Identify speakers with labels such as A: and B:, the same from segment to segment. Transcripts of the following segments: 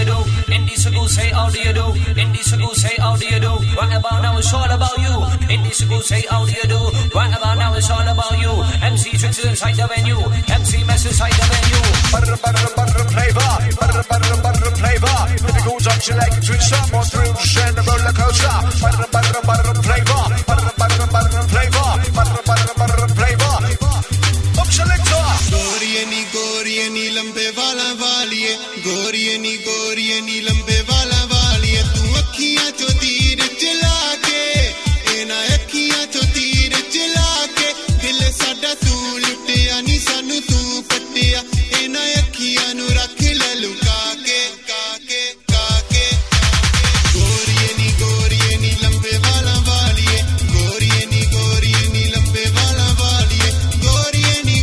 A: you do? In this school say how do you do? In this school say how do you do? Right about now it's all about you. In this school say how do you do? Right about now it's all about you. MC Tricks is inside the venue. MC Mess inside the venue.
B: Butter flavor. Butter flavor. Typical junction like a twitch up on through and the roller coaster. Butter flavor. Butter flavor. Butter flavor. Up selector.
C: गोरिये नी लंबे वाला वालिए गोरिये नी लंबे वाला वालिए तू अखियां चो तीर चला के एना अखियां चो तीर चला के दिल साडा तू लुटिया नी सानू तू पट्टिया एना अखियां नु रख ले लुका के काके काके गोरिये नी लंबे वाला वालिए गोरिये नी लंबे वाला वालिए गोरिये नी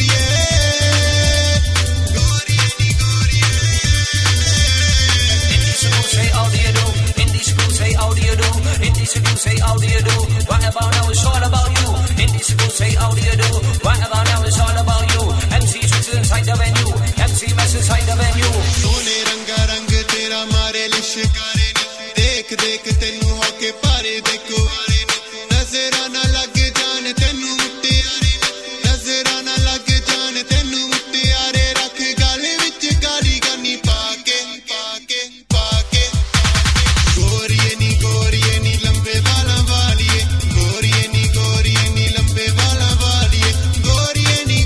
A: Say how do you do? Right about now it's all about you. In this school say how do you do? Right about now it's all about you. MC Tricks is inside the venue. MC Mess inside the venue.
C: सोने रंगा रंग तेरा मारे लिशकारे देख देख तेनू होके पारे देखो नजरा ना लग जान तेनू मुट्टियारे नजरा ना लग जान तेनू मुट्टियारे रख गाले विच गाली गानी पाके पाके पाके गोरिये नी लंबे वाला वालिए गोरिये नी लंबे वाला वालिए गोरिये नी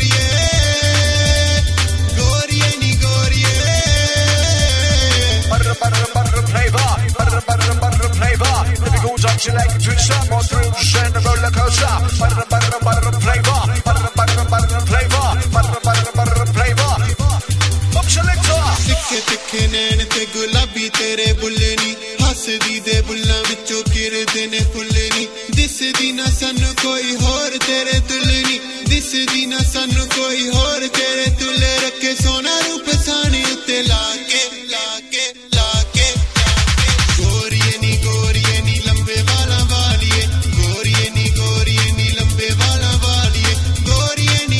B: Butter flavor. Typical junction like a twitch up on through and the roller coaster. Butter flavor. Butter flavor. Butter flavor. Up selector.
C: तिखे तिखे नैन ते गुलाबी तेरे बुल्ले नी हसदी दे बुल्लां विचों किरदे ने फुल्ले नी दिसदी ना सानू कोई होर तेरे दुल्हनी दिसदी ना सानू कोई होर तेरे दुल्हे रखे सोना रूप सानी उत्ते लाके लाके लाके गोरिये नी लंबे वाला वालिए गोरिये नी लंबे वाला वालिए गोरिये नी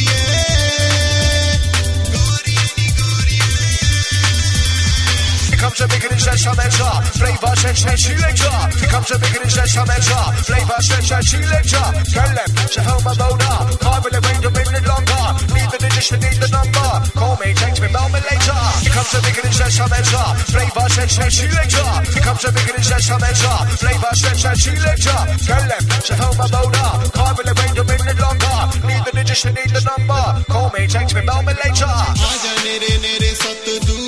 B: Here comes a big and selector. Flavor stretch selector. Here comes a big and selector. Flavor stretch selector. Girl them, she held my boner. Can't really wait a minute longer. Need the digits, need the number. Call me, text me, mail me later. Here comes a big and selector. Flavor stretch selector. Here comes a big and selector. Flavor stretch selector. Girl them, she held my boner. Can't really wait a minute longer. Need the digits, need the number. Call me, text me, mail me later.
C: आजा नेरे नेरे सत